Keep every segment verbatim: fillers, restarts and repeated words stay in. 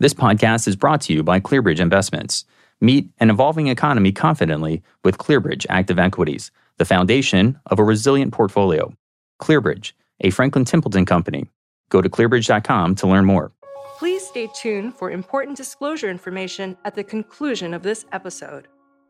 This podcast is brought to you by ClearBridge Investments. Meet an evolving economy confidently with ClearBridge Active Equities, the foundation of a resilient portfolio. ClearBridge, a Franklin Templeton company. Go to clearbridge dot com to learn more. Please stay tuned for important disclosure information at the conclusion of this episode.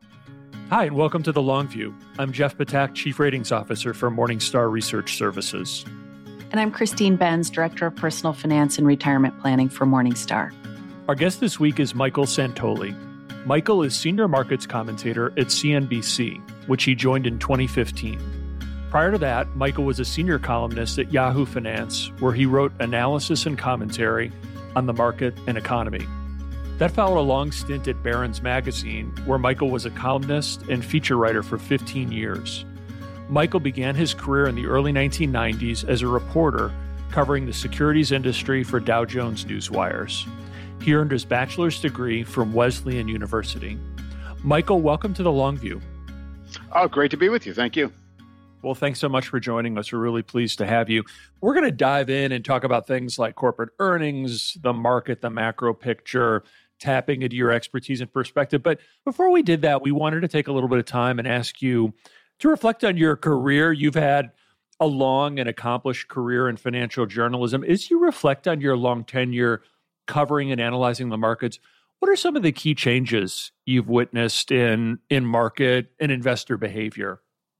Hi, and welcome to The Long View. I'm Jeff Patak, Chief Ratings Officer for Morningstar Research Services. And I'm Christine Benz, Director of Personal Finance and Retirement Planning for Morningstar. Our guest this week is Michael Santoli. Michael is Senior Markets Commentator at C N B C, which he joined in twenty fifteen. Prior to that, Michael was a senior columnist at Yahoo Finance, where he wrote analysis and commentary on the market and economy. That followed a long stint at Barron's Magazine, where Michael was a columnist and feature writer for fifteen years. Michael began his career in the early nineteen nineties as a reporter covering the securities industry for Dow Jones Newswires. He earned his bachelor's degree from Wesleyan University. Michael, welcome to The Long View. Oh, great to be with you. Thank you. Well, thanks so much for joining us. We're really pleased to have you. We're going to dive in and talk about things like corporate earnings, the market, the macro picture, tapping into your expertise and perspective. But before we did that, we wanted to take a little bit of time and ask you to reflect on your career. You've had a long and accomplished career in financial journalism. As you reflect on your long tenure covering and analyzing the markets, what are some of the key changes you've witnessed in, in market and investor behavior?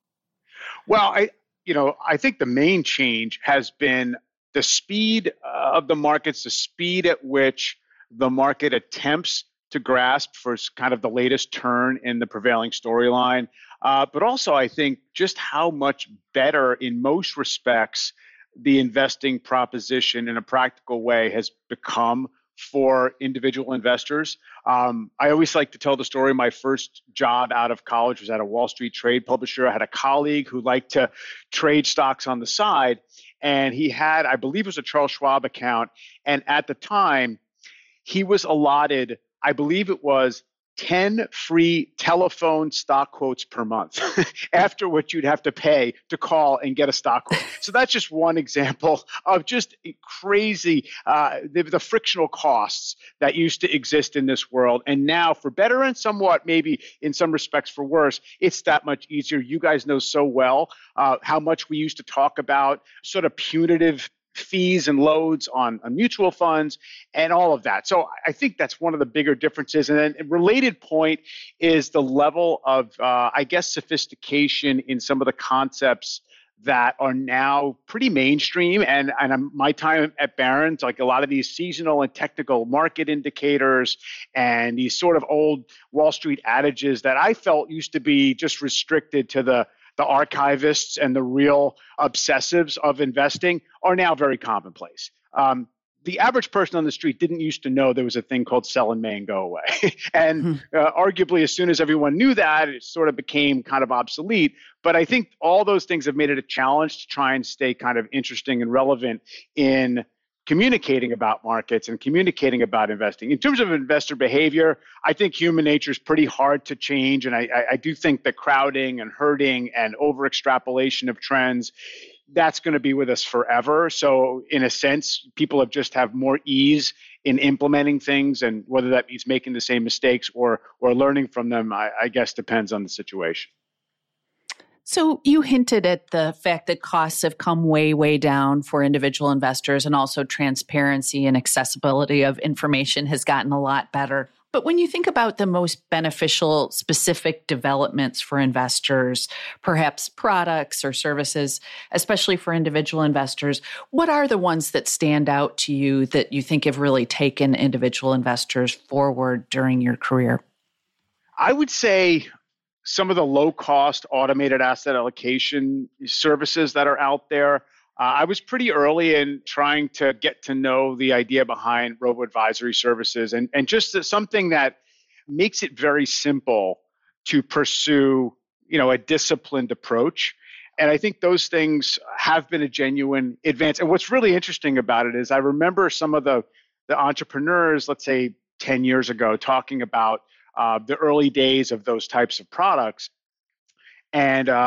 Well, I, you know, I think the main change has been the speed uh, of the markets, the speed at which the market attempts to grasp for kind of the latest turn in the prevailing storyline. Uh, but also, I think just how much better in most respects the investing proposition in a practical way has become for individual investors. Um, I always like to tell the story. My first job out of college was at a Wall Street trade publisher. I had a colleague who liked to trade stocks on the side, and he had, I believe it was a Charles Schwab account. And at the time, he was allotted, I believe it was ten free telephone stock quotes per month, after which you'd have to pay to call and get a stock quote. So that's just one example of just crazy, uh, the, the frictional costs that used to exist in this world. And now, for better and somewhat, maybe in some respects for worse, it's that much easier. You guys know so well uh, how much we used to talk about sort of punitive fees and loads on, on mutual funds and all of that. So I think that's one of the bigger differences. And then a related point is the level of, uh, I guess, sophistication in some of the concepts that are now pretty mainstream. And, and my time at Barron's, like a lot of these seasonal and technical market indicators and these sort of old Wall Street adages that I felt used to be just restricted to the the archivists and the real obsessives of investing are now very commonplace. Um, the average person on the street didn't used to know there was a thing called sell in May and go away. and uh, arguably, as soon as everyone knew that, it sort of became kind of obsolete. But I think all those things have made it a challenge to try and stay kind of interesting and relevant in communicating about markets and communicating about investing. In terms of investor behavior, I think human nature is pretty hard to change. And I, I do think that crowding and herding and over extrapolation of trends, that's going to be with us forever. So in a sense, people have just have more ease in implementing things, and whether that means making the same mistakes or or learning from them, I, I guess depends on the situation. So you hinted at the fact that costs have come way, way down for individual investors, and also transparency and accessibility of information has gotten a lot better. But when you think about the most beneficial specific developments for investors, perhaps products or services, especially for individual investors, what are the ones that stand out to you that you think have really taken individual investors forward during your career? I would say some of the low-cost automated asset allocation services that are out there. Uh, I was pretty early in trying to get to know the idea behind robo-advisory services, and, and just something that makes it very simple to pursue, you know, a disciplined approach. And I think those things have been a genuine advance. And what's really interesting about it is I remember some of the, the entrepreneurs, let's say ten years ago, talking about uh, the early days of those types of products. And um,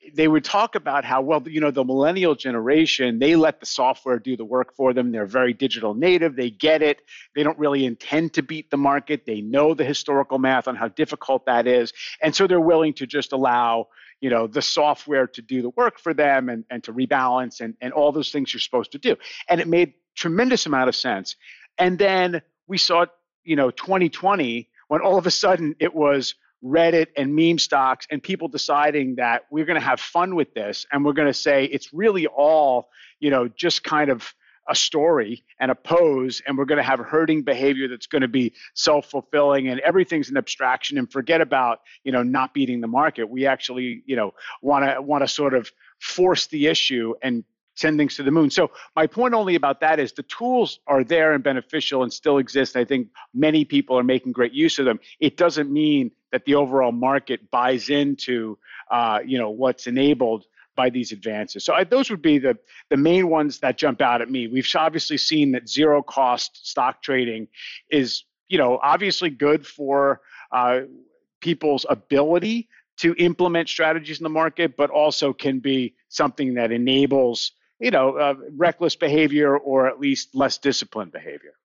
they would talk about how, well, you know, the millennial generation, they let the software do the work for them. They're very digital native. They get it. They don't really intend to beat the market. They know the historical math on how difficult that is. And so they're willing to just allow, you know, the software to do the work for them and, and to rebalance and, and all those things you're supposed to do. And it made tremendous amount of sense. And then we saw, you know, twenty twenty, when all of a sudden it was Reddit and meme stocks and people deciding that we're going to have fun with this and we're going to say it's really all, you know, just kind of a story and a pose, and we're going to have herding behavior that's going to be self-fulfilling and everything's an abstraction, and forget about, you know, not beating the market. We actually, you know, want to want to sort of force the issue and send things to the moon. So my point only about that is the tools are there and beneficial and still exist. I think many people are making great use of them. It doesn't mean that the overall market buys into, uh, you know, what's enabled by these advances. So I, those would be the, the main ones that jump out at me. We've obviously seen that zero cost stock trading is, you know, obviously good for uh, people's ability to implement strategies in the market, but also can be something that enables, you know, uh, reckless behavior or at least less disciplined behavior.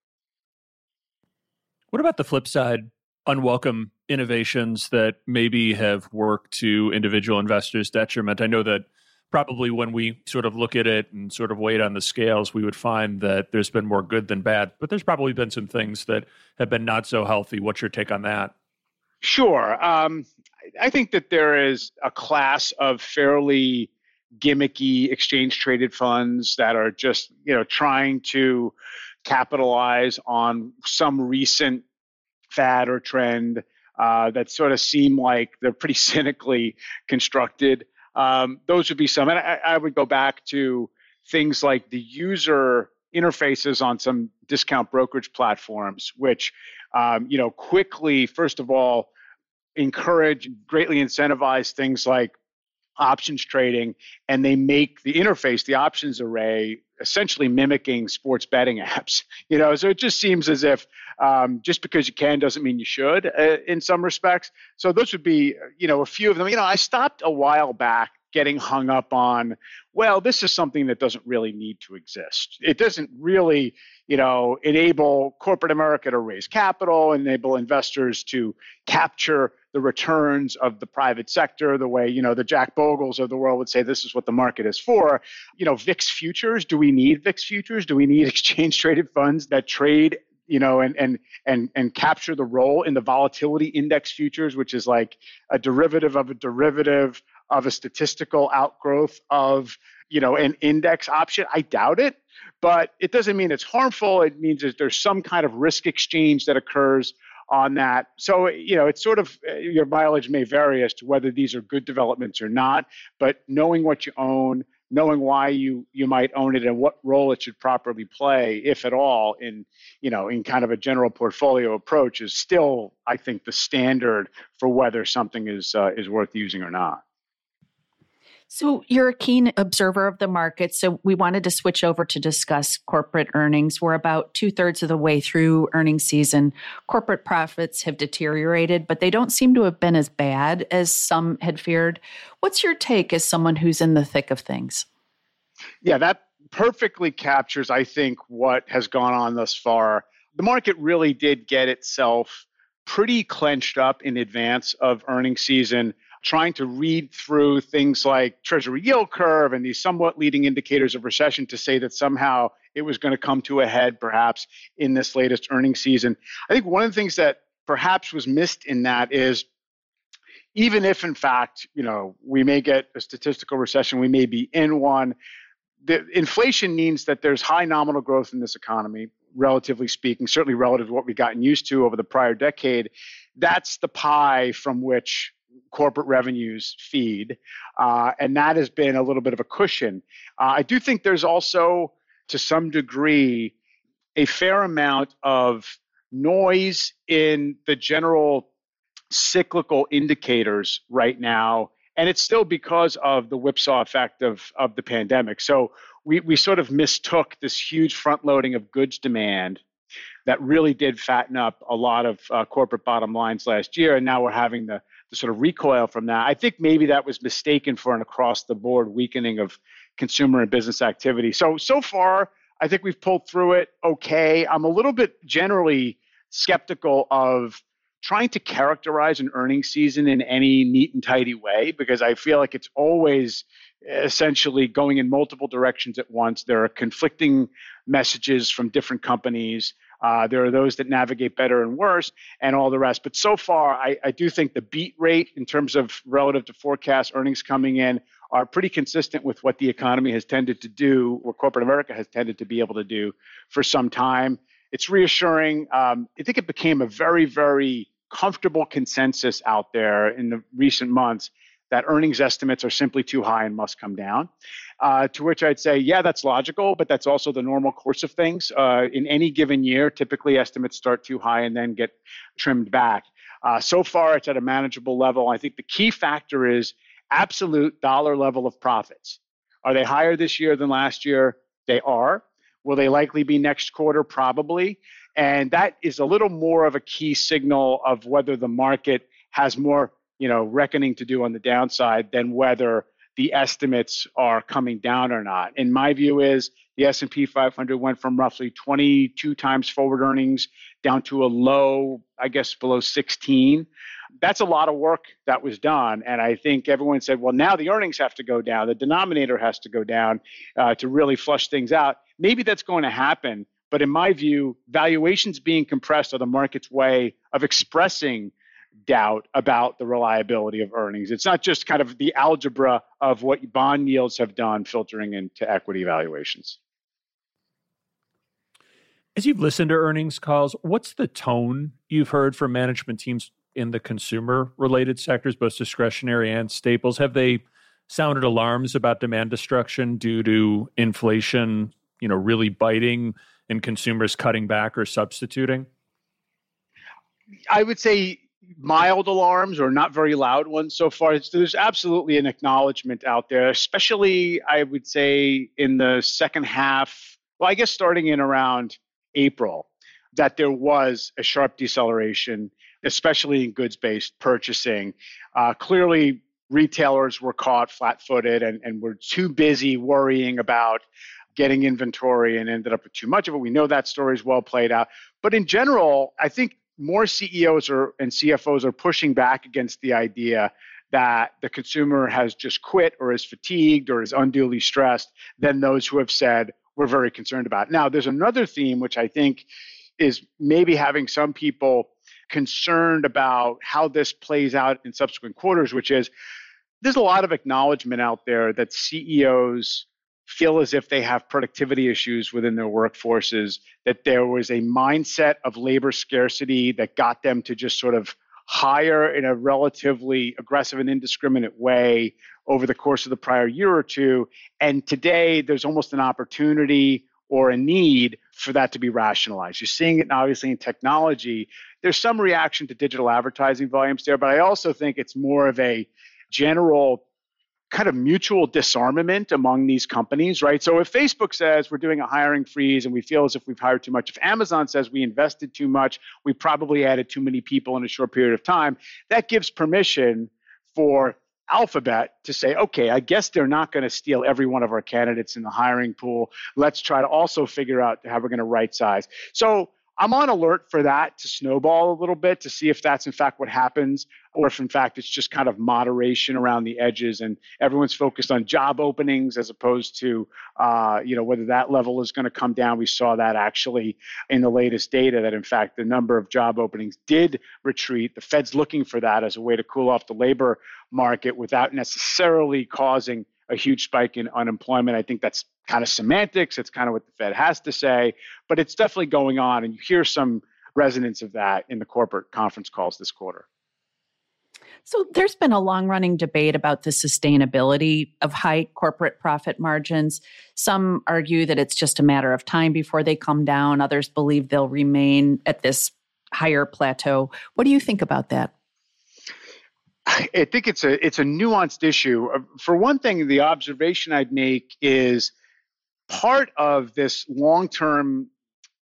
What about the flip side? Unwelcome innovations that maybe have worked to individual investors' detriment. I know that probably when we sort of look at it and sort of weigh it on the scales, we would find that there's been more good than bad, but there's probably been some things that have been not so healthy. What's your take on that? Sure. Um, I think that there is a class of fairly gimmicky exchange traded funds that are just, you know, trying to capitalize on some recent fad or trend uh, that sort of seem like they're pretty cynically constructed. Um, those would be some. And I, I would go back to things like the user interfaces on some discount brokerage platforms, which, um, you know, quickly, first of all, encourage, greatly incentivize things like options trading, and they make the interface, the options array, essentially mimicking sports betting apps. You know, so it just seems as if um, just because you can doesn't mean you should uh, in some respects. So those would be, you know, a few of them. You know, I stopped a while back getting hung up on, well, this is something that doesn't really need to exist. It doesn't really, you know, enable corporate America to raise capital, enable investors to capture the returns of the private sector the way, you know, the Jack Bogles of the world would say this is what the market is for. You know, V I X futures, do we need V I X futures? Do we need exchange traded funds that trade, you know, and and and and capture the role in the volatility index futures, which is like a derivative of a derivative of a statistical outgrowth of, you know, an index option? I doubt it, but it doesn't mean it's harmful. It means that there's some kind of risk exchange that occurs on that. So, you know, it's sort of, your mileage may vary as to whether these are good developments or not, but knowing what you own, knowing why you you might own it and what role it should properly play, if at all, in, you know, in kind of a general portfolio approach is still, I think, the standard for whether something is uh, is worth using or not. So you're a keen observer of the market. So we wanted to switch over to discuss corporate earnings. We're about two thirds of the way through earnings season. Corporate profits have deteriorated, but they don't seem to have been as bad as some had feared. What's your take as someone who's in the thick of things? Yeah, that perfectly captures, I think, what has gone on thus far. The market really did get itself pretty clenched up in advance of earnings season, trying to read through things like Treasury yield curve and these somewhat leading indicators of recession to say that somehow it was going to come to a head perhaps in this latest earnings season. I think one of the things that perhaps was missed in that is, even if in fact, you know, we may get a statistical recession, we may be in one, the inflation means that there's high nominal growth in this economy, relatively speaking, certainly relative to what we've gotten used to over the prior decade. That's the pie from which corporate revenues feed, uh, and that has been a little bit of a cushion. Uh, I do think there's also, to some degree, a fair amount of noise in the general cyclical indicators right now, and it's still because of the whipsaw effect of, of the pandemic. So we, we sort of mistook this huge front loading of goods demand that really did fatten up a lot of uh, corporate bottom lines last year. And now we're having the, the sort of recoil from that. I think maybe that was mistaken for an across-the-board weakening of consumer and business activity. So, so far, I think we've pulled through it okay. I'm a little bit generally skeptical of trying to characterize an earnings season in any neat and tidy way, because I feel like it's always essentially going in multiple directions at once. There are conflicting messages from different companies. Uh, there are those that navigate better and worse and all the rest. But so far, I, I do think the beat rate in terms of relative to forecast earnings coming in are pretty consistent with what the economy has tended to do, or corporate America has tended to be able to do for some time. It's reassuring. Um, I think it became a very, very comfortable consensus out there in the recent months that earnings estimates are simply too high and must come down. Uh, to which I'd say, yeah, that's logical, but that's also the normal course of things. Uh, in any given year, typically estimates start too high and then get trimmed back. Uh, so far, it's at a manageable level. I think the key factor is absolute dollar level of profits. Are they higher this year than last year? They are. Will they likely be next quarter? Probably. And that is a little more of a key signal of whether the market has more, you know, reckoning to do on the downside than whether the estimates are coming down or not. And my view is the S and P five hundred went from roughly twenty-two times forward earnings down to a low, I guess, below sixteen. That's a lot of work that was done. And I think everyone said, well, now the earnings have to go down. The denominator has to go down uh, to really flush things out. Maybe that's going to happen. But in my view, valuations being compressed are the market's way of expressing doubt about the reliability of earnings. It's not just kind of the algebra of what bond yields have done filtering into equity valuations. As you've listened to earnings calls, what's the tone you've heard from management teams in the consumer-related sectors, both discretionary and staples? Have they sounded alarms about demand destruction due to inflation, you know, really biting and consumers cutting back or substituting? I would say mild alarms or not very loud ones so far. There's absolutely an acknowledgement out there, especially I would say in the second half, well, I guess starting in around April, that there was a sharp deceleration, especially in goods-based purchasing. Uh, clearly, retailers were caught flat-footed and, and were too busy worrying about getting inventory and ended up with too much of it. We know that story is well played out. But in general, I think more C E Os are, and C F Os are pushing back against the idea that the consumer has just quit or is fatigued or is unduly stressed than those who have said, we're very concerned about it. Now, there's another theme which I think is maybe having some people concerned about how this plays out in subsequent quarters, which is there's a lot of acknowledgement out there that C E Os feel as if they have productivity issues within their workforces, that there was a mindset of labor scarcity that got them to just sort of hire in a relatively aggressive and indiscriminate way over the course of the prior year or two. And today there's almost an opportunity or a need for that to be rationalized. You're seeing it obviously in technology. There's some reaction to digital advertising volumes there, but I also think it's more of a general kind of mutual disarmament among these companies, right? So if Facebook says we're doing a hiring freeze and we feel as if we've hired too much, if Amazon says we invested too much, we probably added too many people in a short period of time, that gives permission for Alphabet to say, okay, I guess they're not going to steal every one of our candidates in the hiring pool. Let's try to also figure out how we're going to right size. So I'm on alert for that to snowball a little bit to see if that's in fact what happens, or if in fact it's just kind of moderation around the edges and everyone's focused on job openings as opposed to, uh, you know, whether that level is going to come down. We saw that actually in the latest data that in fact the number of job openings did retreat. The Fed's looking for that as a way to cool off the labor market without necessarily causing a huge spike in unemployment. I think that's kind of semantics. It's kind of what the Fed has to say, but it's definitely going on. And you hear some resonance of that in the corporate conference calls this quarter. So there's been a long-running debate about the sustainability of high corporate profit margins. Some argue that it's just a matter of time before they come down. Others believe they'll remain at this higher plateau. What do you think about that? I think it's a it's a nuanced issue. For one thing, the observation I'd make is part of this long-term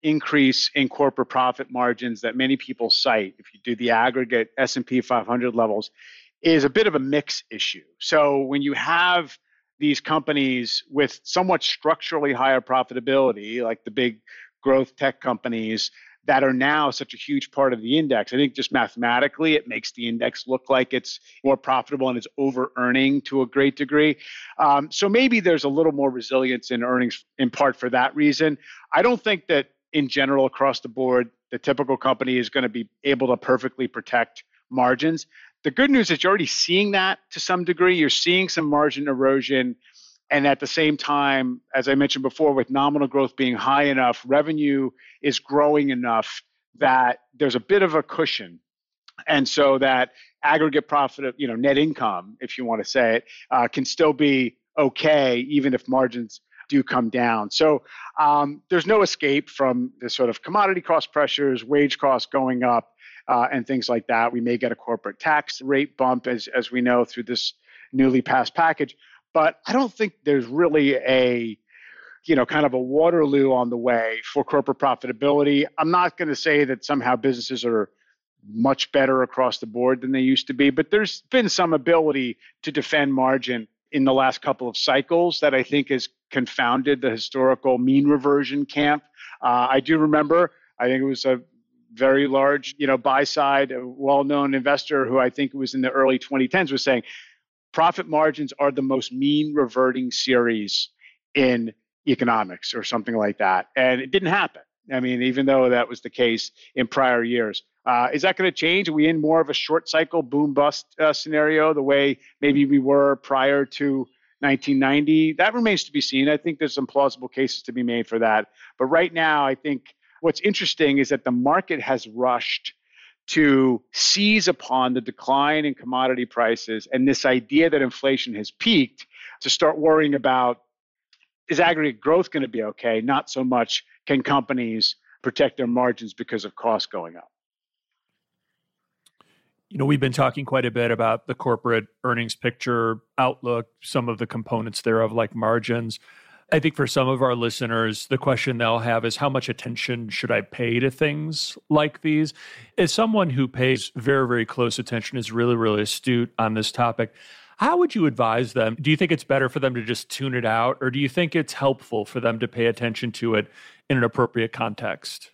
increase in corporate profit margins that many people cite, if you do the aggregate S and P five hundred levels, is a bit of a mix issue. So when you have these companies with somewhat structurally higher profitability, like the big growth tech companies that are now such a huge part of the index, I think just mathematically, it makes the index look like it's more profitable and it's over-earning to a great degree. Um, so maybe there's a little more resilience in earnings in part for that reason. I don't think that in general, across the board, the typical company is going to be able to perfectly protect margins. The good news is you're already seeing that to some degree. You're seeing some margin erosion. And at the same time, as I mentioned before, with nominal growth being high enough, revenue is growing enough that there's a bit of a cushion. And so that aggregate profit, you know, net income, if you want to say it, uh, can still be okay, even if margins do come down. So um, there's no escape from the sort of commodity cost pressures, wage costs going up, uh, and things like that. We may get a corporate tax rate bump, as as we know, through this newly passed package. But I don't think there's really a, you know, kind of a Waterloo on the way for corporate profitability. I'm not going to say that somehow businesses are much better across the board than they used to be, but there's been some ability to defend margin in the last couple of cycles that I think has confounded the historical mean reversion camp. Uh, I do remember, I think it was a very large, you know, buy side, a well-known investor who I think was in the early twenty tens was saying, profit margins are the most mean reverting series in economics or something like that. And it didn't happen. I mean, even though that was the case in prior years. Uh, is that going to change? Are we in more of a short cycle boom bust uh, scenario, the way maybe we were prior to nineteen ninety? That remains to be seen. I think there's some plausible cases to be made for that. But right now, I think what's interesting is that the market has rushed to seize upon the decline in commodity prices and this idea that inflation has peaked to start worrying about, is aggregate growth going to be okay? Not so much can companies protect their margins because of costs going up. You know, we've been talking quite a bit about the corporate earnings picture outlook, some of the components thereof, like margins. I think for some of our listeners, the question they'll have is, how much attention should I pay to things like these? As someone who pays very, very close attention, is really, really astute on this topic, how would you advise them? Do you think it's better for them to just tune it out, or do you think it's helpful for them to pay attention to it in an appropriate context?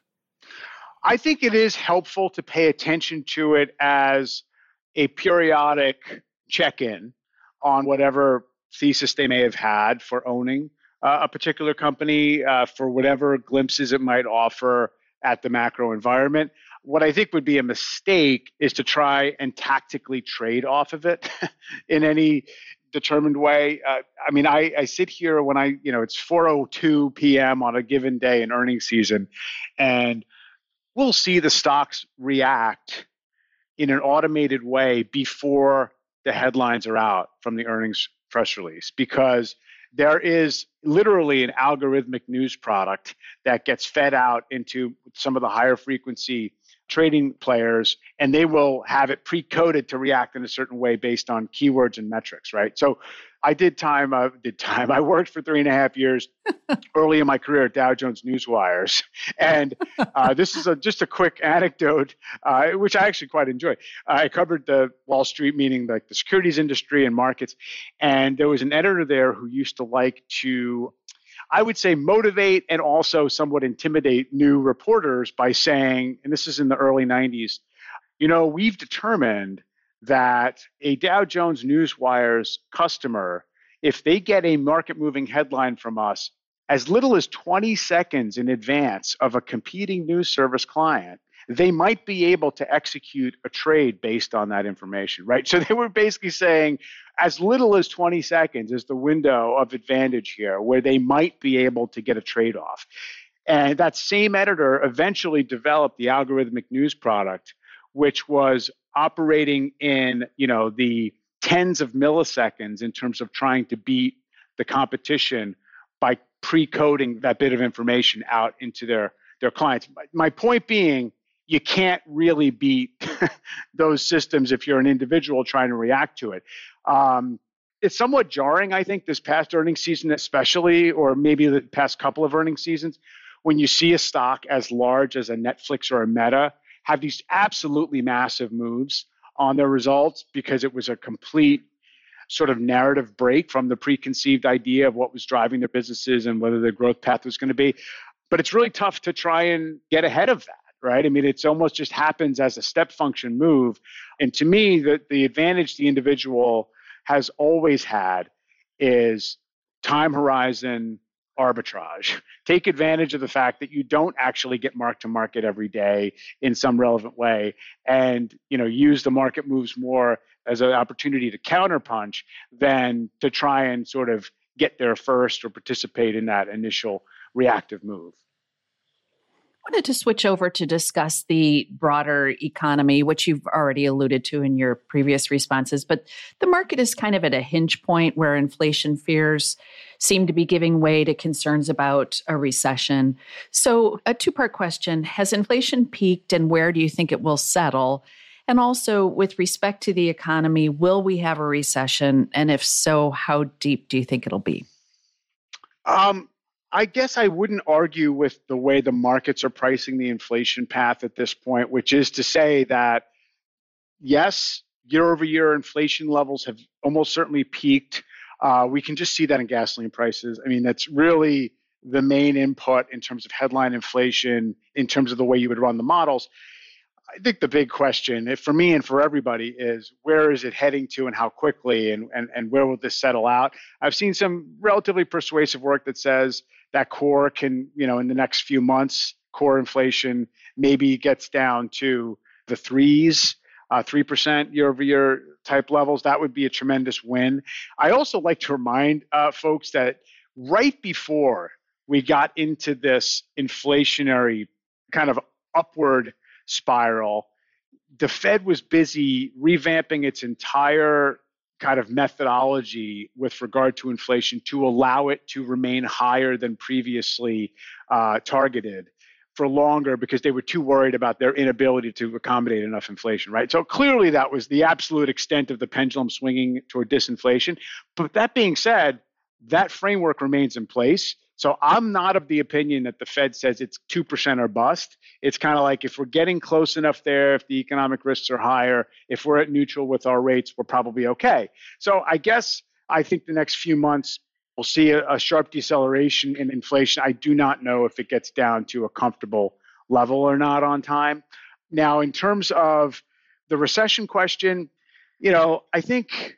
I think it is helpful to pay attention to it as a periodic check-in on whatever thesis they may have had for owning uh, a particular company, uh, for whatever glimpses it might offer at the macro environment. What I think would be a mistake is to try and tactically trade off of it in any determined way. Uh, I mean, I, I sit here when I, you know, it's four oh two p.m. on a given day in earnings season, and we'll see the stocks react in an automated way before the headlines are out from the earnings press release, because there is literally an algorithmic news product that gets fed out into some of the higher frequency trading players, and they will have it pre-coded to react in a certain way based on keywords and metrics, right? So I did time, I did time. I worked for three and a half years early in my career at Dow Jones Newswires. And uh, this is a, just a quick anecdote, uh, which I actually quite enjoy. I covered the Wall Street, meaning like the securities industry and markets. And there was an editor there who used to like to, I would say, motivate and also somewhat intimidate new reporters by saying, and this is in the early nineties, you know, we've determined that a Dow Jones Newswires customer, if they get a market-moving headline from us as little as twenty seconds in advance of a competing news service client, they might be able to execute a trade based on that information, right? So they were basically saying as little as twenty seconds is the window of advantage here where they might be able to get a trade-off. And that same editor eventually developed the algorithmic news product, which was operating in, you know, the tens of milliseconds in terms of trying to beat the competition by pre-coding that bit of information out into their, their clients. My point being, you can't really beat those systems if you're an individual trying to react to it. Um, it's somewhat jarring, I think, this past earnings season especially, or maybe the past couple of earnings seasons, when you see a stock as large as a Netflix or a Meta have these absolutely massive moves on their results because it was a complete sort of narrative break from the preconceived idea of what was driving their businesses and whether their growth path was going to be. But it's really tough to try and get ahead of that, right? I mean, it's almost just happens as a step function move. And to me, the, the advantage the individual has always had is time horizon arbitrage. Take advantage of the fact that you don't actually get mark to market every day in some relevant way, and you know use the market moves more as an opportunity to counterpunch than to try and sort of get there first or participate in that initial reactive move. I wanted to switch over to discuss the broader economy, which you've already alluded to in your previous responses. But the market is kind of at a hinge point where inflation fears seem to be giving way to concerns about a recession. So a two-part question: has inflation peaked and where do you think it will settle? And also, with respect to the economy, will we have a recession? And if so, how deep do you think it'll be? Um, I guess I wouldn't argue with the way the markets are pricing the inflation path at this point, which is to say that, yes, year over year inflation levels have almost certainly peaked. Uh, we can just see that in gasoline prices. I mean, that's really the main input in terms of headline inflation, in terms of the way you would run the models. I think the big question, if for me and for everybody, is where is it heading to and how quickly, and, and, and where will this settle out? I've seen some relatively persuasive work that says that core can, you know, in the next few months, core inflation maybe gets down to the threes, uh, three percent year over year type levels. That would be a tremendous win. I also like to remind uh, folks that right before we got into this inflationary kind of upward spiral, the Fed was busy revamping its entire kind of methodology with regard to inflation to allow it to remain higher than previously uh, targeted for longer, because they were too worried about their inability to accommodate enough inflation, right? So clearly that was the absolute extent of the pendulum swinging toward disinflation. But that being said, that framework remains in place. So I'm not of the opinion that the Fed says it's two percent or bust. It's kind of like, if we're getting close enough there, if the economic risks are higher, if we're at neutral with our rates, we're probably okay. So I guess I think the next few months we'll see a, a sharp deceleration in inflation. I do not know if it gets down to a comfortable level or not on time. Now, in terms of the recession question, you know, I think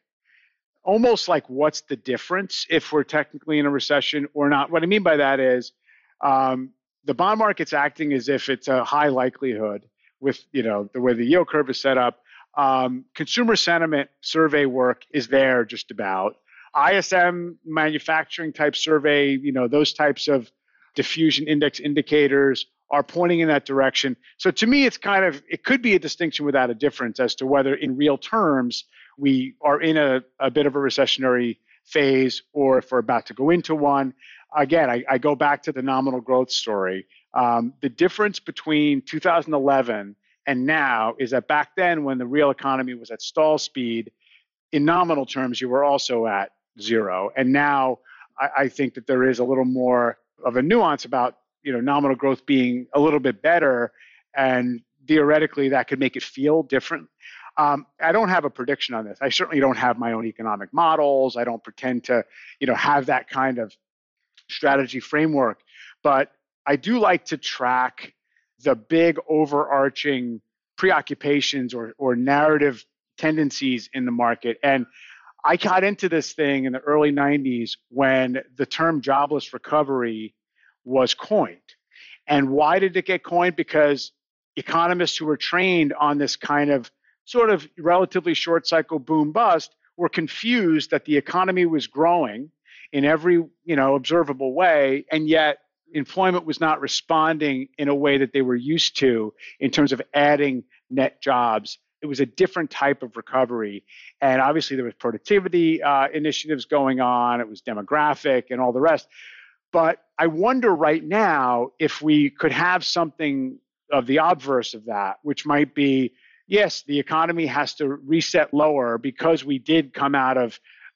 almost like, what's the difference if we're technically in a recession or not? What I mean by that is um, the bond market's acting as if it's a high likelihood with, you know, the way the yield curve is set up. Um, consumer sentiment survey work is there just about. I S M manufacturing type survey, you know, those types of diffusion index indicators are pointing in that direction. So to me, it's kind of, it could be a distinction without a difference as to whether in real terms we are in a, a bit of a recessionary phase or if we're about to go into one. Again, I, I go back to the nominal growth story. Um, the difference between two thousand eleven and now is that back then, when the real economy was at stall speed, in nominal terms, you were also at zero. And now I, I think that there is a little more of a nuance about, you know, nominal growth being a little bit better, and theoretically that could make it feel different. Um, I don't have a prediction on this. I certainly don't have my own economic models. I don't pretend to, you know, have that kind of strategy framework. But I do like to track the big overarching preoccupations or, or narrative tendencies in the market. And I got into this thing in the early nineties when the term jobless recovery was coined. And why did it get coined? Because economists who were trained on this kind of sort of relatively short cycle boom bust were confused that the economy was growing in every, you know, observable way, and yet employment was not responding in a way that they were used to in terms of adding net jobs. It was a different type of recovery. And obviously there was productivity uh, initiatives going on. It was demographic and all the rest. But I wonder right now if we could have something of the obverse of that, which might be, yes, the economy has to reset lower because we did come out of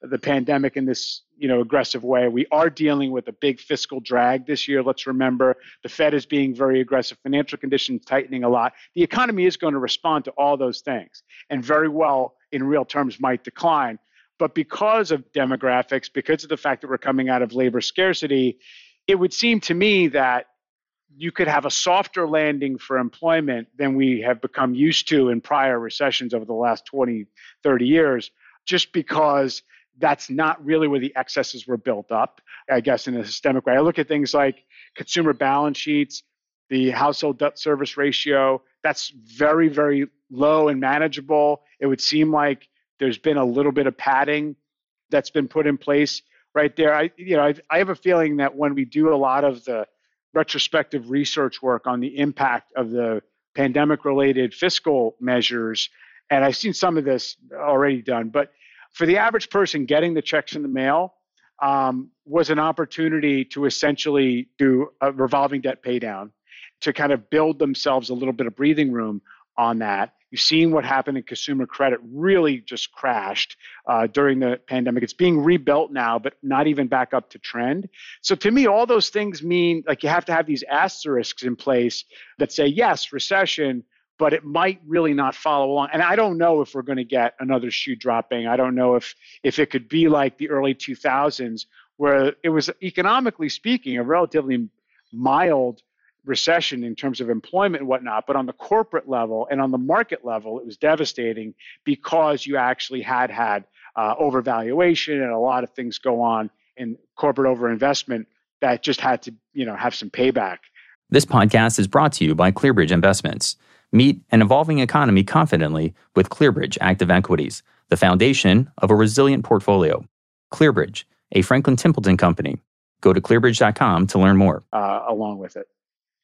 the pandemic in this, you know, aggressive way. We are dealing with a big fiscal drag this year. Let's remember the Fed is being very aggressive, financial conditions tightening a lot. The economy is going to respond to all those things and very well in real terms might decline. But because of demographics, because of the fact that we're coming out of labor scarcity, it would seem to me that you could have a softer landing for employment than we have become used to in prior recessions over the last twenty, thirty years, just because that's not really where the excesses were built up, I guess, in a systemic way. I look at things like consumer balance sheets, the household debt service ratio, that's very, very low and manageable. It would seem like there's been a little bit of padding that's been put in place right there. I, you know, I, I have a feeling that when we do a lot of the retrospective research work on the impact of the pandemic-related fiscal measures, and I've seen some of this already done, but for the average person, getting the checks in the mail um, was an opportunity to essentially do a revolving debt pay down, to kind of build themselves a little bit of breathing room on that. You've seen what happened in consumer credit really just crashed uh, during the pandemic. It's being rebuilt now, but not even back up to trend. So to me, all those things mean like you have to have these asterisks in place that say, yes, recession, but it might really not follow along. And I don't know if we're going to get another shoe dropping. I don't know if if it could be like the early two thousands, where it was, economically speaking, a relatively mild recession in terms of employment and whatnot. But on the corporate level and on the market level, it was devastating because you actually had had uh, overvaluation and a lot of things go on in corporate overinvestment that just had to, you know, have some payback. This podcast is brought to you by ClearBridge Investments. Meet an evolving economy confidently with ClearBridge Active Equities, the foundation of a resilient portfolio. ClearBridge, a Franklin Templeton company. Go to clearbridge dot com to learn more. Uh, along with it.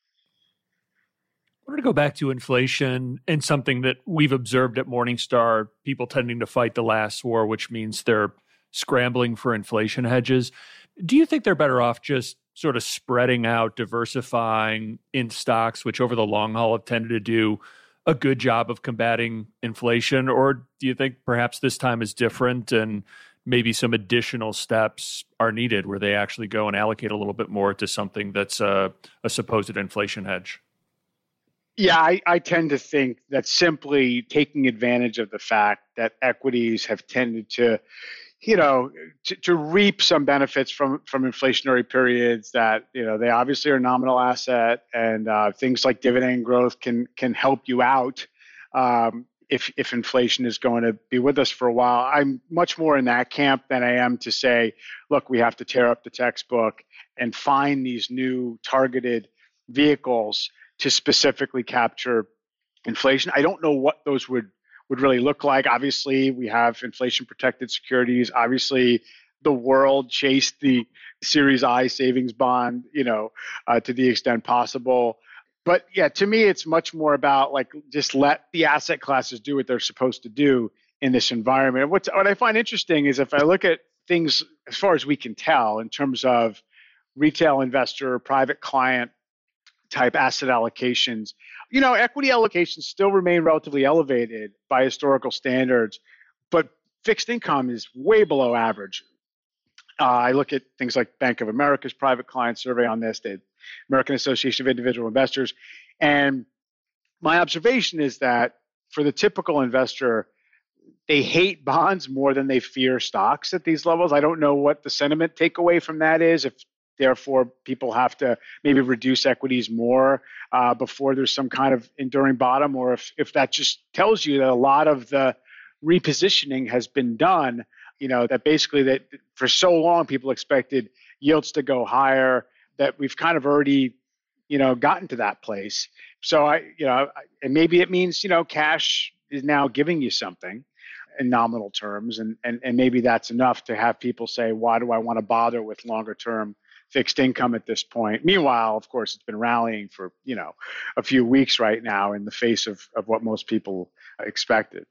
I want to go back to inflation and something that we've observed at Morningstar, people tending to fight the last war, which means they're scrambling for inflation hedges. Do you think they're better off just sort of spreading out, diversifying in stocks, which over the long haul have tended to do a good job of combating inflation? Or do you think perhaps this time is different and maybe some additional steps are needed where they actually go and allocate a little bit more to something that's a, a supposed inflation hedge? Yeah, I, I tend to think that simply taking advantage of the fact that equities have tended to, you know, to, to reap some benefits from, from inflationary periods, that, you know, they obviously are a nominal asset, and uh, things like dividend growth can can help you out um, if if inflation is going to be with us for a while. I'm much more in that camp than I am to say, look, we have to tear up the textbook and find these new targeted vehicles to specifically capture inflation. I don't know what those would would really look like. Obviously, we have inflation-protected securities. Obviously, the world chased the Series I savings bond, you know, uh, to the extent possible. But yeah, to me, it's much more about like just let the asset classes do what they're supposed to do in this environment. What's, what I find interesting is if I look at things as far as we can tell in terms of retail investor, private client type asset allocations, you know, equity allocations still remain relatively elevated by historical standards, but fixed income is way below average. Uh, I look at things like Bank of America's private client survey on this, the American Association of Individual Investors. And my observation is that for the typical investor, they hate bonds more than they fear stocks at these levels. I don't know what the sentiment takeaway from that is, if therefore people have to maybe reduce equities more uh, before there's some kind of enduring bottom, or if, if that just tells you that a lot of the repositioning has been done, you know, that basically that for so long people expected yields to go higher, that we've kind of already, you know, gotten to that place. So I, you know, and maybe it means, you know, cash is now giving you something in nominal terms. And, and, and maybe that's enough to have people say, why do I want to bother with longer term fixed income at this point? Meanwhile, of course, it's been rallying for, you know, a few weeks right now in the face of, of what most people expected.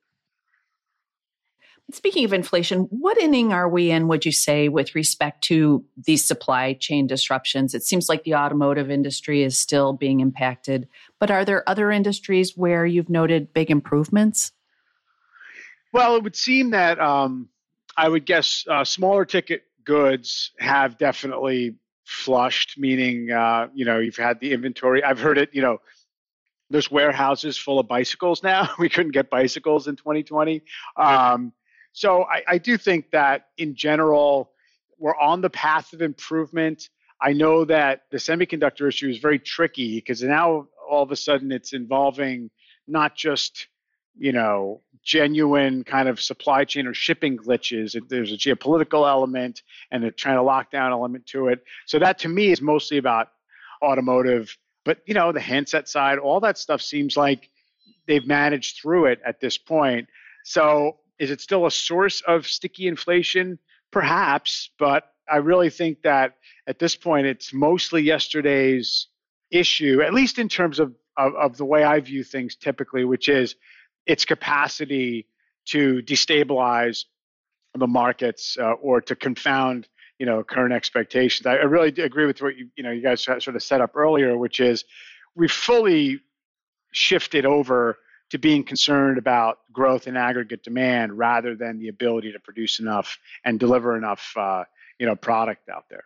Speaking of inflation, what inning are we in, would you say, with respect to these supply chain disruptions? It seems like the automotive industry is still being impacted, but are there other industries where you've noted big improvements? Well, it would seem that um, I would guess uh, smaller ticket goods have definitely flushed, meaning, uh, you know, you've had the inventory. I've heard it, you know, there's warehouses full of bicycles now. We couldn't get bicycles in twenty twenty. Um, so I, I do think that in general, we're on the path of improvement. I know that the semiconductor issue is very tricky because now all of a sudden it's involving not just, you know, genuine kind of supply chain or shipping glitches. There's a geopolitical element and a China lockdown element to it. So that to me is mostly about automotive. But, you know, the handset side, all that stuff seems like they've managed through it at this point. So is it still a source of sticky inflation? Perhaps, but I really think that at this point, it's mostly yesterday's issue, at least in terms of, of, of the way I view things typically, which is its capacity to destabilize the markets uh, or to confound, you know, current expectations. I, I really agree with what you, you know, you guys sort of set up earlier, which is we've fully shifted over to being concerned about growth in aggregate demand rather than the ability to produce enough and deliver enough, uh, you know, product out there.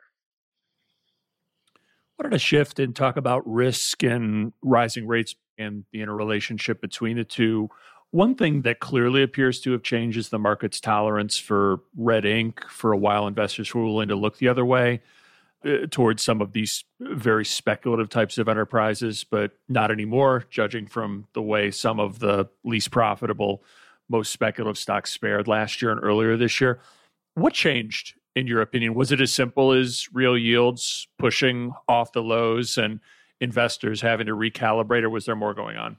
Wanted to shift and talk about risk and rising rates and the interrelationship between the two. One thing that clearly appears to have changed is the market's tolerance for red ink. For a while, investors were willing to look the other way uh, towards some of these very speculative types of enterprises, but not anymore, judging from the way some of the least profitable, most speculative stocks spared last year and earlier this year. What changed, in your opinion? Was it as simple as real yields pushing off the lows and investors having to recalibrate, or was there more going on?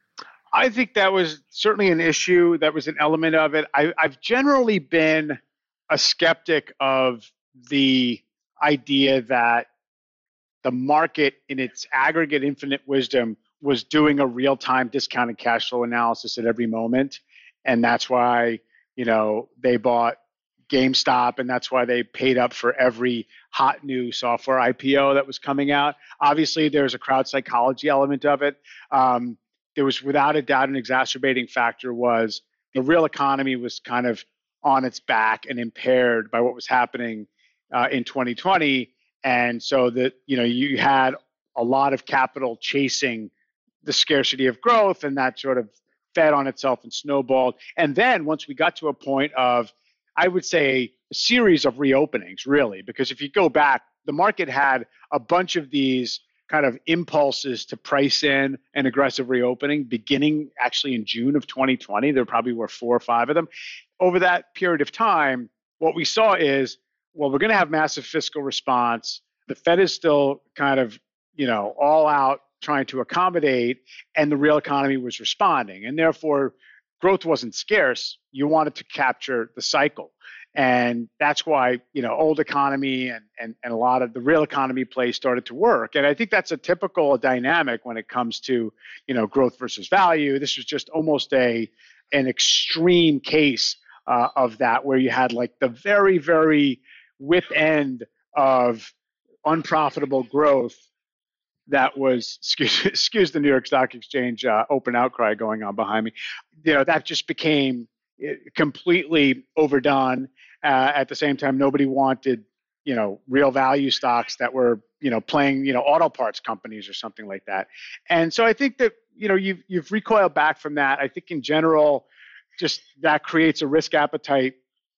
I think that was certainly an issue. That was an element of it. I, I've generally been a skeptic of the idea that the market in its aggregate infinite wisdom was doing a real-time discounted cash flow analysis at every moment. And that's why, you know, they bought GameStop, and that's why they paid up for every hot new software I P O that was coming out. Obviously, there's a crowd psychology element of it. Um, there was without a doubt an exacerbating factor was the real economy was kind of on its back and impaired by what was happening uh, in twenty twenty. And so that, you know, you had a lot of capital chasing the scarcity of growth, and that sort of fed on itself and snowballed. And then once we got to a point of, I would say, a series of reopenings, really, because if you go back, the market had a bunch of these kind of impulses to price in an aggressive reopening beginning actually in June of twenty twenty. There probably were four or five of them. Over that period of time, what we saw is, well, we're going to have massive fiscal response. The Fed is still kind of, you know, all out trying to accommodate, and the real economy was responding. And therefore, growth wasn't scarce. You wanted to capture the cycle. And that's why, you know, old economy and, and, and a lot of the real economy plays started to work. And I think that's a typical dynamic when it comes to, you know, growth versus value. This was just almost a an extreme case uh, of that, where you had like the very, very whip end of unprofitable growth that was, excuse, excuse the New York Stock Exchange uh, open outcry going on behind me. You know, that just became completely overdone. Uh, at the same time, nobody wanted, you know, real value stocks that were, you know, playing, you know, auto parts companies or something like that. And so I think that, you know, you've, you've recoiled back from that. I think in general, just that creates a risk appetite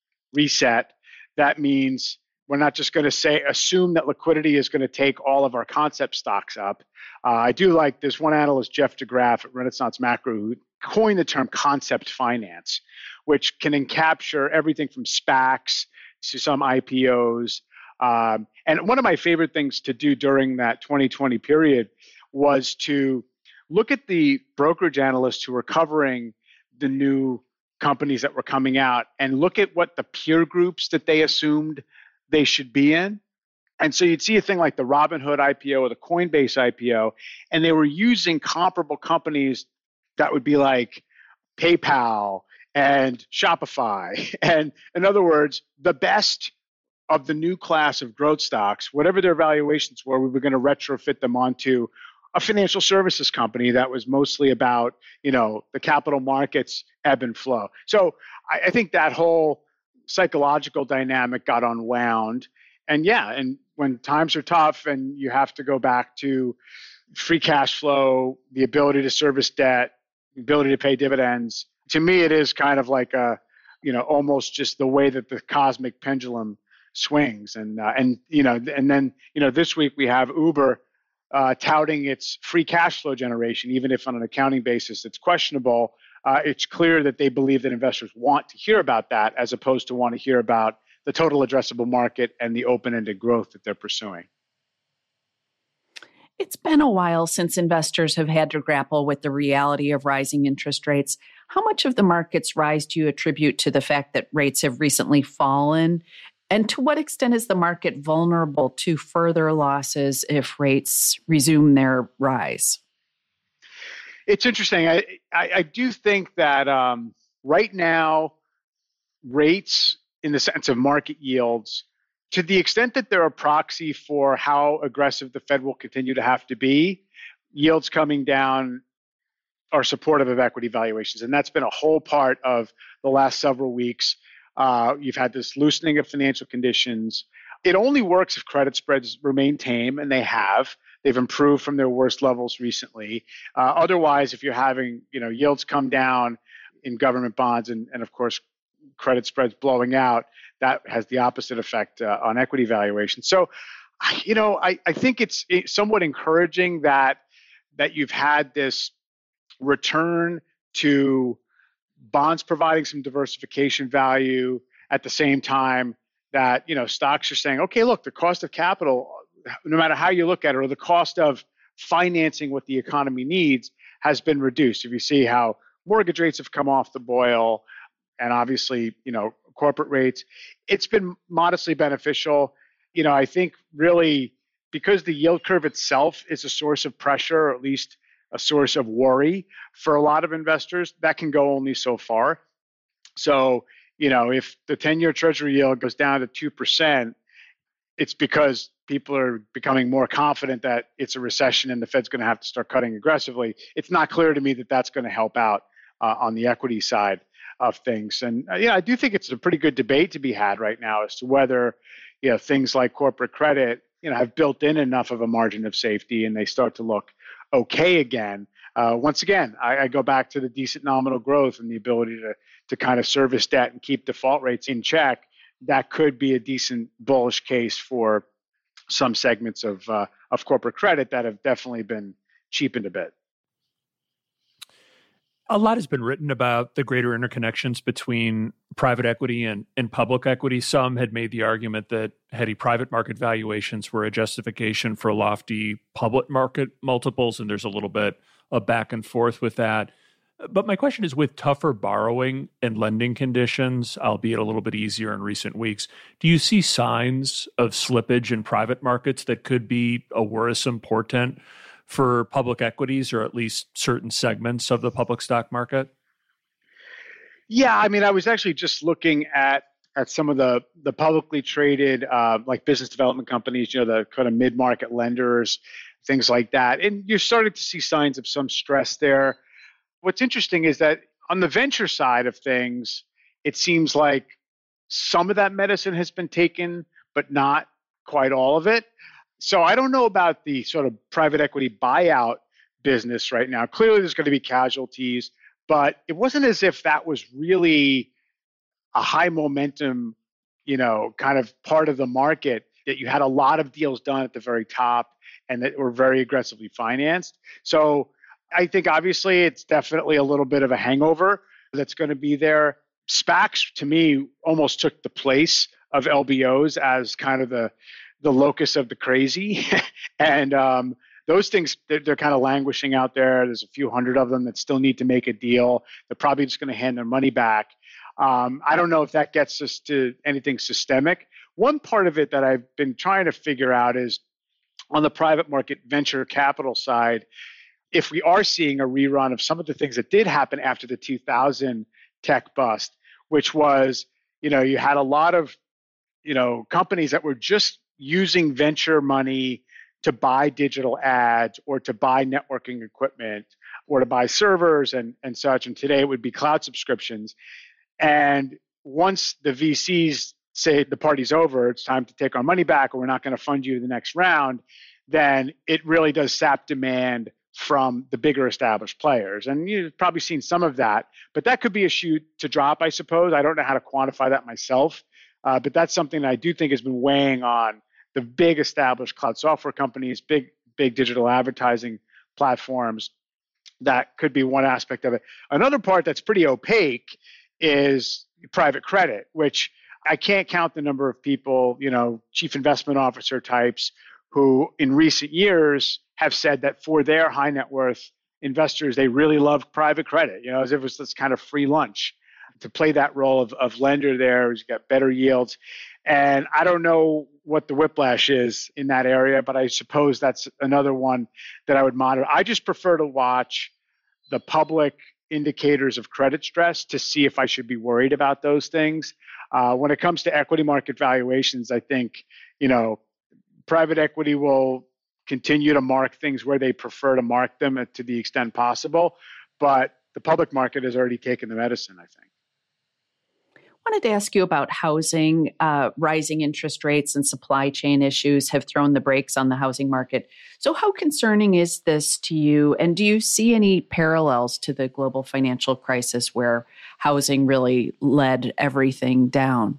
reset. That means we're not just going to say, assume that liquidity is going to take all of our concept stocks up. Uh, I do like this one analyst, Jeff DeGraff at Renaissance Macro, who coined the term concept finance, which can encapture everything from SPACs to some I P Os. Um, and one of my favorite things to do during that twenty twenty period was to look at the brokerage analysts who were covering the new companies that were coming out and look at what the peer groups that they assumed they should be in. And so you'd see a thing like the Robinhood I P O or the Coinbase I P O, and they were using comparable companies that would be like PayPal and Shopify. And in other words, the best of the new class of growth stocks, whatever their valuations were, we were going to retrofit them onto a financial services company that was mostly about, you know, the capital markets ebb and flow. So I, I think that whole psychological dynamic got unwound. And yeah, and when times are tough and you have to go back to free cash flow, the ability to service debt, the ability to pay dividends, to me, it is kind of like a, you know, almost just the way that the cosmic pendulum swings. And, uh, and you know, and then, you know, this week we have Uber uh, touting its free cash flow generation, even if on an accounting basis it's questionable. Uh, it's clear that they believe that investors want to hear about that as opposed to want to hear about the total addressable market and the open-ended growth that they're pursuing. It's been a while since investors have had to grapple with the reality of rising interest rates. How much of the market's rise do you attribute to the fact that rates have recently fallen? And to what extent is the market vulnerable to further losses if rates resume their rise? It's interesting. I, I, I do think that um, right now, rates in the sense of market yields, to the extent that they're a proxy for how aggressive the Fed will continue to have to be, yields coming down are supportive of equity valuations. And that's been a whole part of the last several weeks. Uh, you've had this loosening of financial conditions. It only works if credit spreads remain tame, and they have. They've improved from their worst levels recently. Uh, otherwise, if you're having, you know, yields come down in government bonds and, and of course, credit spreads blowing out, that has the opposite effect uh, on equity valuation. So, you know, I, I think it's somewhat encouraging that that you've had this return to bonds providing some diversification value at the same time that, you know, stocks are saying, okay, look, the cost of capital, no matter how you look at it, or the cost of financing what the economy needs has been reduced. If you see how mortgage rates have come off the boil, and obviously, you know, corporate rates, it's been modestly beneficial. You know, I think really because the yield curve itself is a source of pressure, or at least a source of worry for a lot of investors, that can go only so far. So, you know, if the ten-year Treasury yield goes down to two percent, it's because people are becoming more confident that it's a recession and the Fed's going to have to start cutting aggressively. It's not clear to me that that's going to help out uh, on the equity side of things. And uh, yeah, I do think it's a pretty good debate to be had right now as to whether, you know, things like corporate credit, you know, have built in enough of a margin of safety and they start to look okay again. Uh, once again, I, I go back to the decent nominal growth and the ability to to kind of service debt and keep default rates in check. That could be a decent bullish case for some segments of uh, of corporate credit that have definitely been cheapened a bit. A lot has been written about the greater interconnections between private equity and, and public equity. Some had made the argument that heady private market valuations were a justification for lofty public market multiples, and there's a little bit of back and forth with that. But my question is, with tougher borrowing and lending conditions, albeit a little bit easier in recent weeks, do you see signs of slippage in private markets that could be a worrisome portent for public equities, or at least certain segments of the public stock market? Yeah, I mean, I was actually just looking at at some of the the publicly traded uh, like business development companies, you know, the kind of mid-market lenders, things like that, and you're starting to see signs of some stress there. What's interesting is that on the venture side of things, it seems like some of that medicine has been taken, but not quite all of it. So I don't know about the sort of private equity buyout business right now. Clearly, there's going to be casualties, but it wasn't as if that was really a high momentum, you know, kind of part of the market, that you had a lot of deals done at the very top and that were very aggressively financed. So I think obviously it's definitely a little bit of a hangover that's going to be there. SPACs, to me, almost took the place of L B Os as kind of the the locus of the crazy. and um, those things, they're, they're kind of languishing out there. There's a few hundred of them that still need to make a deal. They're probably just going to hand their money back. Um, I don't know if that gets us to anything systemic. One part of it that I've been trying to figure out is on the private market venture capital side, if we are seeing a rerun of some of the things that did happen after the two thousand tech bust, which was, you know, you had a lot of, you know, companies that were just using venture money to buy digital ads or to buy networking equipment or to buy servers and, and such. And today it would be cloud subscriptions. And once the V Cs say the party's over, it's time to take our money back, or we're not going to fund you to the next round, then it really does sap demand from the bigger established players. And you've probably seen some of that, but that could be a shoe to drop, I suppose. I don't know how to quantify that myself, uh, but that's something that I do think has been weighing on the big established cloud software companies, big, big digital advertising platforms. That could be one aspect of it. Another part that's pretty opaque is private credit, which I can't count the number of people, you know, chief investment officer types who in recent years have said that for their high net worth investors, they really love private credit, you know, as if it was this kind of free lunch. To play that role of, of lender there, you got better yields. And I don't know what the whiplash is in that area, but I suppose that's another one that I would monitor. I just prefer to watch the public indicators of credit stress to see if I should be worried about those things. Uh, when it comes to equity market valuations, I think, you know, private equity will continue to mark things where they prefer to mark them to the extent possible. But the public market has already taken the medicine, I think. I wanted to ask you about housing. Uh, rising interest rates and supply chain issues have thrown the brakes on the housing market. So how concerning is this to you? And do you see any parallels to the global financial crisis where housing really led everything down?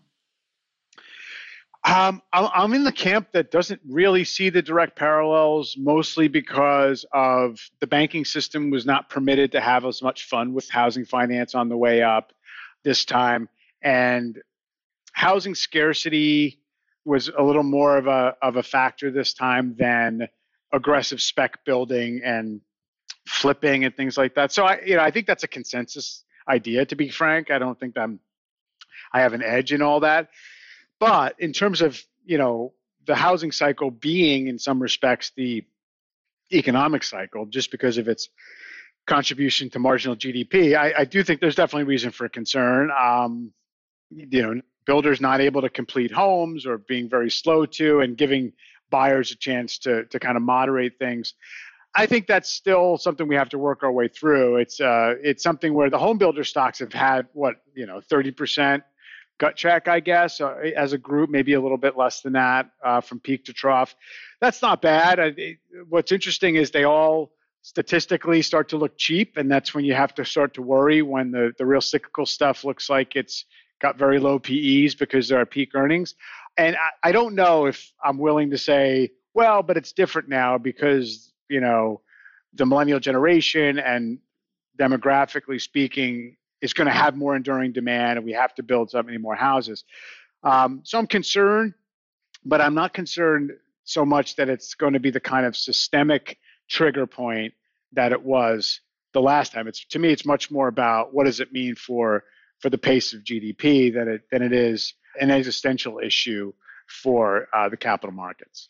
Um, I'm in the camp that doesn't really see the direct parallels, mostly because of the banking system was not permitted to have as much fun with housing finance on the way up this time. And housing scarcity was a little more of a of a factor this time than aggressive spec building and flipping and things like that. So I, you know, I think that's a consensus idea. To be frank, I don't think I'm I have an edge in all that. But in terms of, you know, the housing cycle being in some respects the economic cycle, just because of its contribution to marginal G D P, I, I do think there's definitely reason for concern. Um, you know, builders not able to complete homes or being very slow to, and giving buyers a chance to to kind of moderate things. I think that's still something we have to work our way through. It's uh, it's something where the home builder stocks have had what, you know, thirty percent gut check, I guess, uh, as a group, maybe a little bit less than that uh, from peak to trough. That's not bad. I, it, what's interesting is they all statistically start to look cheap, and that's when you have to start to worry, when the, the real cyclical stuff looks like it's got very low P Es because there are peak earnings. And I, I don't know if I'm willing to say, well, but it's different now because, you know, the millennial generation and demographically speaking is going to have more enduring demand, and we have to build so many more houses. Um, so I'm concerned, but I'm not concerned so much that it's going to be the kind of systemic trigger point that it was the last time. It's, to me, it's much more about what does it mean for for the pace of G D P than it than it is an existential issue for uh, the capital markets.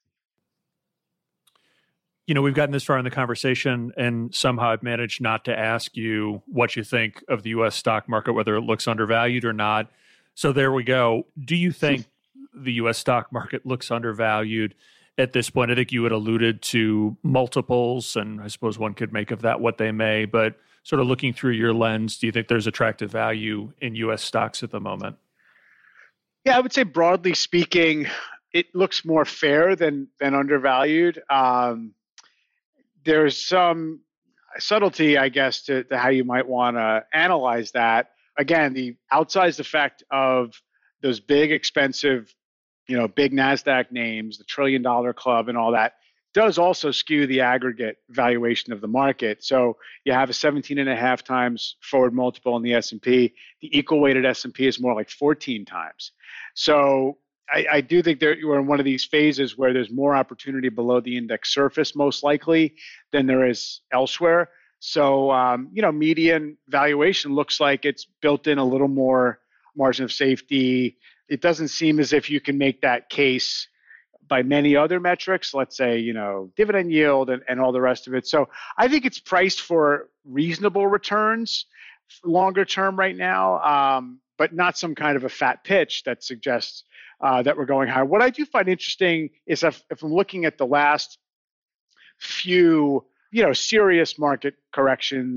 You know, we've gotten this far in the conversation, and somehow I've managed not to ask you what you think of the U S stock market, whether it looks undervalued or not. So there we go. Do you think the U S stock market looks undervalued at this point? I think you had alluded to multiples, and I suppose one could make of that what they may, but sort of looking through your lens, do you think there's attractive value in U S stocks at the moment? Yeah, I would say broadly speaking, it looks more fair than than undervalued. Um, there's some subtlety, I guess, to, to how you might want to analyze that. Again, the outsized effect of those big, expensive, you know, big NASDAQ names, the trillion dollar club and all that, does also skew the aggregate valuation of the market. So you have a seventeen and a half times forward multiple in the S and P. The equal weighted S and P is more like fourteen times. So I, I do think that we're in one of these phases where there's more opportunity below the index surface, most likely, than there is elsewhere. So, um, you know, median valuation looks like it's built in a little more margin of safety. It doesn't seem as if you can make that case by many other metrics, let's say, you know, dividend yield and, and all the rest of it. So I think it's priced for reasonable returns longer term right now, um, but not some kind of a fat pitch that suggests uh, that we're going higher. What I do find interesting is if, if I'm looking at the last few, you know, serious market corrections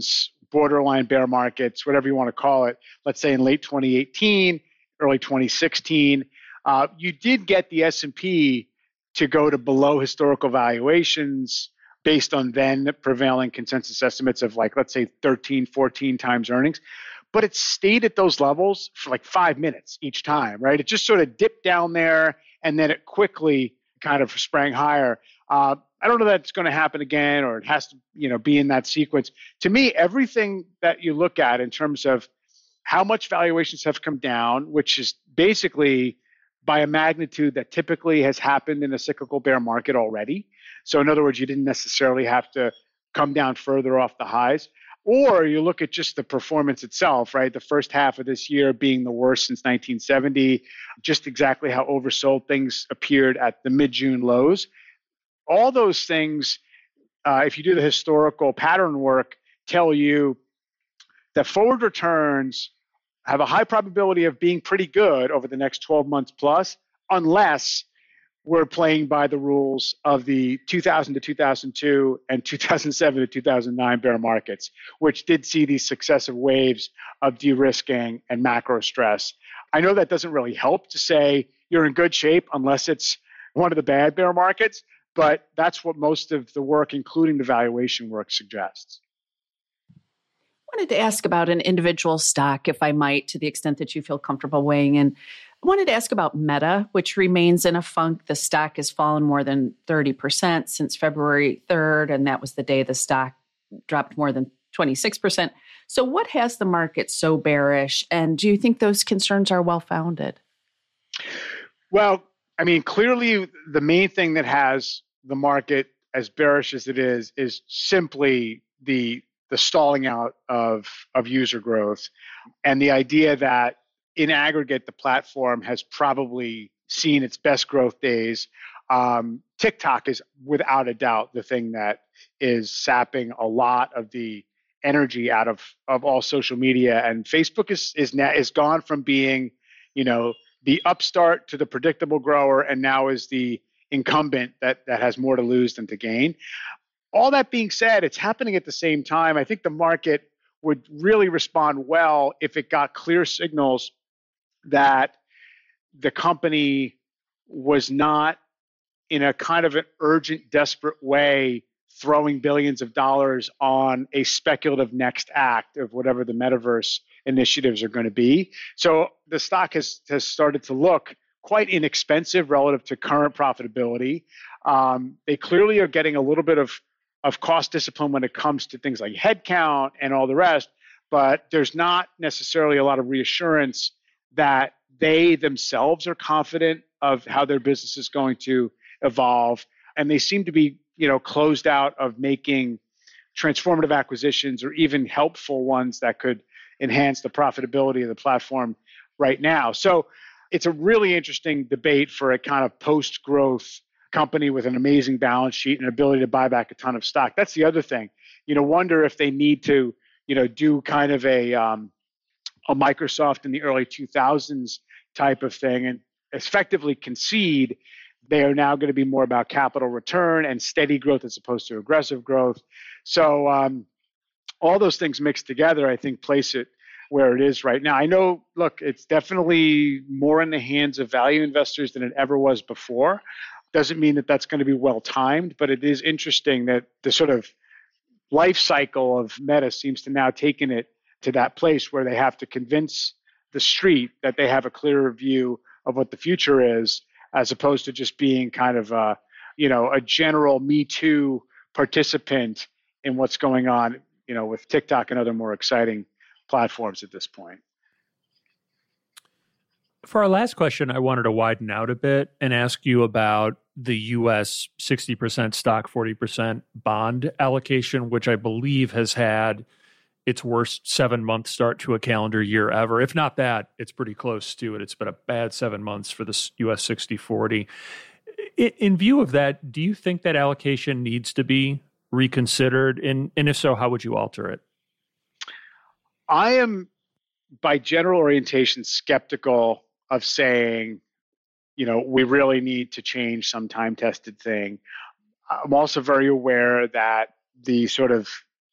borderline bear markets, whatever you want to call it, let's say in late twenty eighteen, early twenty sixteen, uh, you did get the S and P to go to below historical valuations based on then prevailing consensus estimates of like, let's say thirteen, fourteen times earnings. But it stayed at those levels for like five minutes each time, right? It just sort of dipped down there and then it quickly kind of sprang higher. Uh, I don't know that it's going to happen again or it has to, you know, be in that sequence. To me, everything that you look at in terms of how much valuations have come down, which is basically by a magnitude that typically has happened in a cyclical bear market already. So in other words, you didn't necessarily have to come down further off the highs. Or you look at just the performance itself, right? The first half of this year being the worst since nineteen seventy, just exactly how oversold things appeared at the mid-June lows. All those things, uh, if you do the historical pattern work, tell you that forward returns have a high probability of being pretty good over the next twelve months plus, unless we're playing by the rules of the two thousand to two thousand two and two thousand seven to two thousand nine bear markets, which did see these successive waves of de-risking and macro stress. I know that doesn't really help to say you're in good shape unless it's one of the bad bear markets, but that's what most of the work, including the valuation work, suggests. I wanted to ask about an individual stock, if I might, to the extent that you feel comfortable weighing in. I wanted to ask about Meta, which remains in a funk. The stock has fallen more than thirty percent since February third, and that was the day the stock dropped more than twenty-six percent. So what has the market so bearish, and do you think those concerns are well-founded? Well, I mean, clearly the main thing that has the market as bearish as it is is simply the the stalling out of, of user growth and the idea that in aggregate, the platform has probably seen its best growth days. Um, TikTok is without a doubt the thing that is sapping a lot of the energy out of, of all social media. And Facebook is is now is gone from being, you know, the upstart to the predictable grower, and now is the incumbent that that has more to lose than to gain. All that being said, it's happening at the same time. I think the market would really respond well if it got clear signals that the company was not in a kind of an urgent, desperate way throwing billions of dollars on a speculative next act of whatever the metaverse initiatives are going to be. So the stock has, has started to look quite inexpensive relative to current profitability. Um, they clearly are getting a little bit of, of cost discipline when it comes to things like headcount and all the rest, but there's not necessarily a lot of reassurance that they themselves are confident of how their business is going to evolve. And they seem to be, you know, closed out of making transformative acquisitions or even helpful ones that could enhance the profitability of the platform right now. So it's a really interesting debate for a kind of post-growth company with an amazing balance sheet and ability to buy back a ton of stock. That's the other thing. You know, wonder if they need to, you know, do kind of a um, a Microsoft in the early two thousands type of thing and effectively concede they are now going to be more about capital return and steady growth as opposed to aggressive growth. So um, all those things mixed together, I think, place it where it is right now. I know, look, it's definitely more in the hands of value investors than it ever was before. Doesn't mean that that's going to be well timed, but it is interesting that the sort of life cycle of Meta seems to now taking it to that place where they have to convince the street that they have a clearer view of what the future is, as opposed to just being kind of a, you know, a general Me Too participant in what's going on, you know, with TikTok and other more exciting platforms at this point. For our last question, I wanted to widen out a bit and ask you about the U S sixty percent stock, forty percent bond allocation, which I believe has had its worst seven-month start to a calendar year ever. If not that, it's pretty close to it. It's been a bad seven months for the U S sixty forty. In view of that, do you think that allocation needs to be reconsidered? And, and if so, how would you alter it? I am, by general orientation, skeptical of saying, you know, we really need to change some time-tested thing. I'm also very aware that the sort of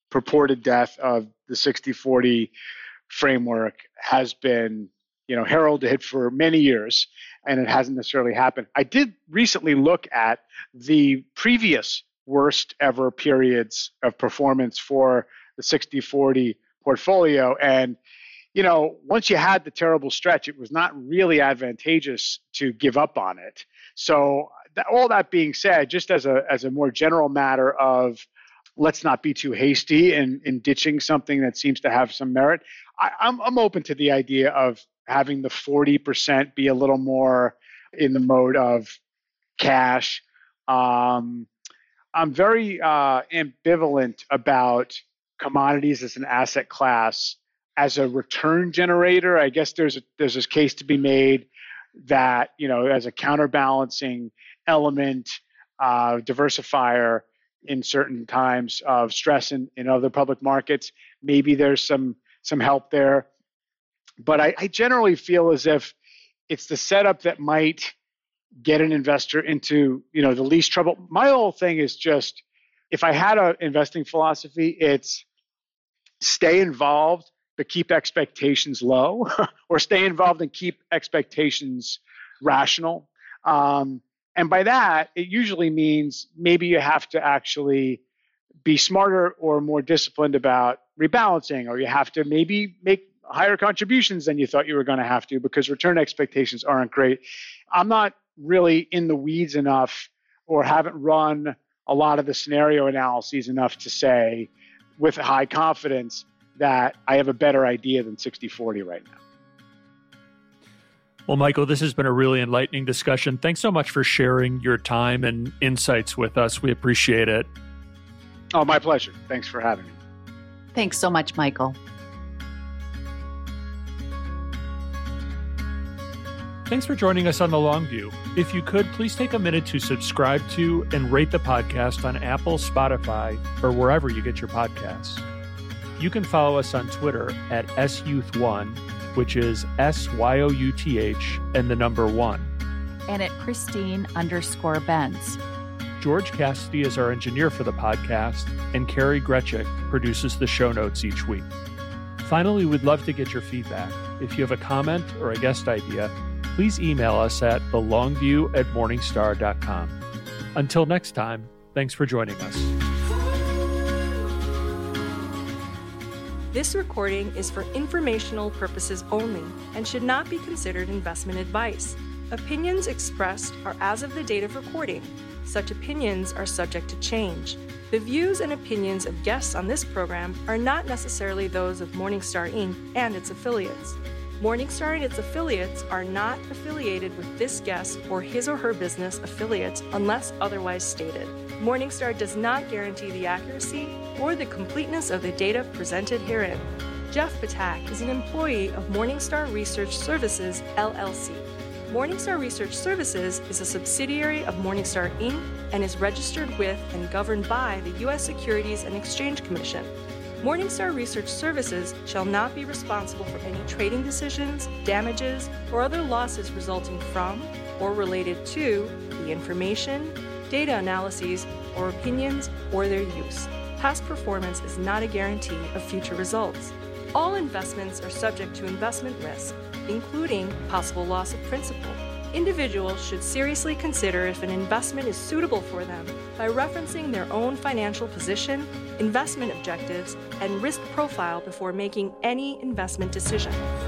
purported death of the sixty forty framework has been, you know, heralded for many years, and it hasn't necessarily happened. I did recently look at the previous worst ever periods of performance for the sixty forty portfolio. And, you know, once you had the terrible stretch, it was not really advantageous to give up on it. So that, all that being said, just as a as a more general matter of let's not be too hasty in, in ditching something that seems to have some merit, I, I'm I'm open to the idea of having the forty percent be a little more in the mode of cash. Um, I'm very uh, ambivalent about commodities as an asset class as a return generator. I guess there's a, there's this case to be made that, you know, as a counterbalancing element, uh, diversifier in certain times of stress in, in other public markets, maybe there's some some help there. But I, I generally feel as if it's the setup that might get an investor into, you know, the least trouble. My whole thing is just, if I had an investing philosophy, it's stay involved, but keep expectations low, or stay involved and keep expectations rational. Um, and by that, it usually means maybe you have to actually be smarter or more disciplined about rebalancing, or you have to maybe make higher contributions than you thought you were going to have to because return expectations aren't great. I'm not really in the weeds enough or haven't run a lot of the scenario analyses enough to say with high confidence that I have a better idea than sixty forty right now. Well, Michael, this has been a really enlightening discussion. Thanks so much for sharing your time and insights with us. We appreciate it. Oh, my pleasure. Thanks for having me. Thanks so much, Michael. Thanks for joining us on The Long View. If you could, please take a minute to subscribe to and rate the podcast on Apple, Spotify, or wherever you get your podcasts. You can follow us on Twitter at S Youth one, which is S Y O U T H and the number one. And at Christine underscore Benz. George Cassidy is our engineer for the podcast, and Carrie Gretchick produces the show notes each week. Finally, we'd love to get your feedback. If you have a comment or a guest idea, please email us at thelongview at morningstar dot com. Until next time, thanks for joining us. This recording is for informational purposes only and should not be considered investment advice. Opinions expressed are as of the date of recording. Such opinions are subject to change. The views and opinions of guests on this program are not necessarily those of Morningstar Incorporated and its affiliates. Morningstar and its affiliates are not affiliated with this guest or his or her business affiliates unless otherwise stated. Morningstar does not guarantee the accuracy or the completeness of the data presented herein. Jeff Patak is an employee of Morningstar Research Services, L L C. Morningstar Research Services is a subsidiary of Morningstar Incorporated and is registered with and governed by the U S Securities and Exchange Commission. Morningstar Research Services shall not be responsible for any trading decisions, damages, or other losses resulting from or related to the information, data analyses, or opinions, or their use. Past performance is not a guarantee of future results. All investments are subject to investment risk, including possible loss of principal. Individuals should seriously consider if an investment is suitable for them by referencing their own financial position, investment objectives, and risk profile before making any investment decision.